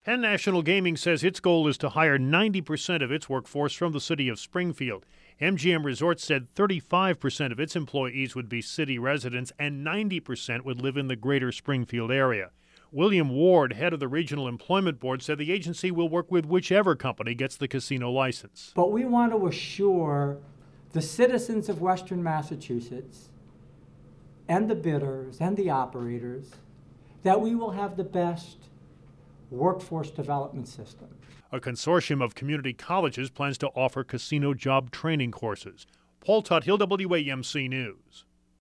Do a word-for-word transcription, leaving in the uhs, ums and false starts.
Penn National Gaming says its goal is to hire ninety percent of its workforce from the city of Springfield. M G M Resorts said thirty-five percent of its employees would be city residents and ninety percent would live in the greater Springfield area. William Ward, head of the Regional Employment Board, said the agency will work with whichever company gets the casino license. But we want to assure the citizens of Western Massachusetts and the bidders and the operators that we will have the best workforce development system. A consortium of community colleges plans to offer casino job training courses. Paul Tuthill, W A M C News.